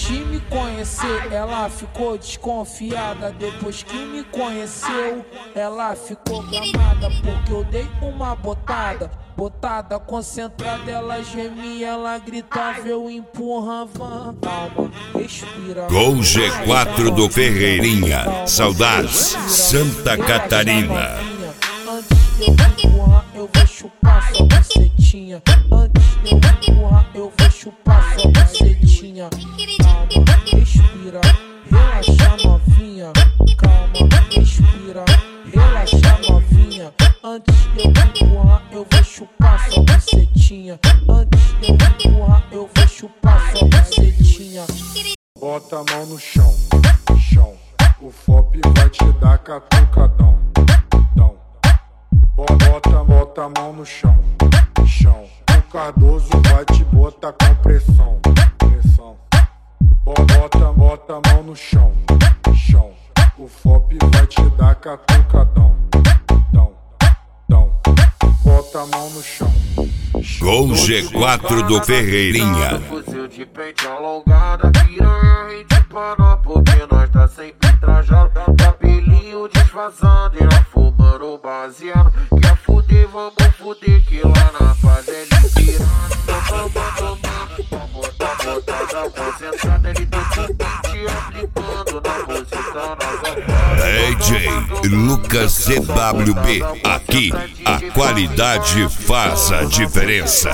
de me conhecer, ela ficou desconfiada. Depois que me conheceu, ela ficou gamada, porque eu dei uma botada. Botada concentrada, ela gemia, ela gritava, eu empurrava. Calma, respira. Gol G4 do Ferreirinha, saudades, Santa Catarina. Antes de eu empurrar, eu vou chupar sua bucetinha. Antes de eu empurrar, eu vou chupar sua bucetinha. Calma, respira, relaxa novinha. Calma, respira, relaxa novinha. Antes de eu empurrar, eu vou chupar sua bucetinha. Antes de eu empurrar, eu vou chupar sua bucetinha. Bota a mão no chão, chão. O FOP vai te dar catucadão, dão. Bota a mão no chão, chão. O Cardoso vai te botar com pressão, pressão. Bota a mão no chão, chão. O FOP vai te dar catucadão, dão, dão. Bota a mão no chão. Gol G4 do Ferreirinha. Fuzil de pente alongada, piranha rente para porque nós tá sempre trajado. Cabelinho desfazando e nós fumando baseado. Quer fuder, vamos fuder que lá na favela pirando. Botada concentrada, ele tem que te aplicando na posição na DJ Lucas CWB, aqui a qualidade faz a diferença.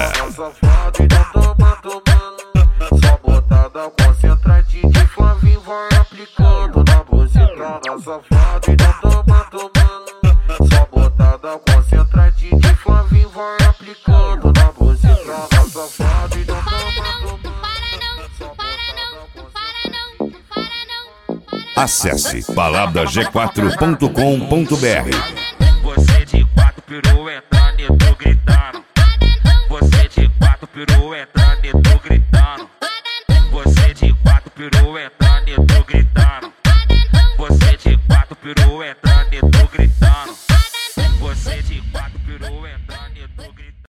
Só botada concentradinha de Flavinho vai aplicando na posição na safada e não toma tomando. Só botada concentradinha de Flavinho vai aplicando na posição na safada e não toma tomando. Acesse palavra-g4.com.br. Você de quatro pirueta, neto gritando. Você de quatro pirueta, neto gritando. Você de quatro pirueta, neto gritando. Você de quatro pirueta, neto gritando. Você de quatro pirueta, neto gritando.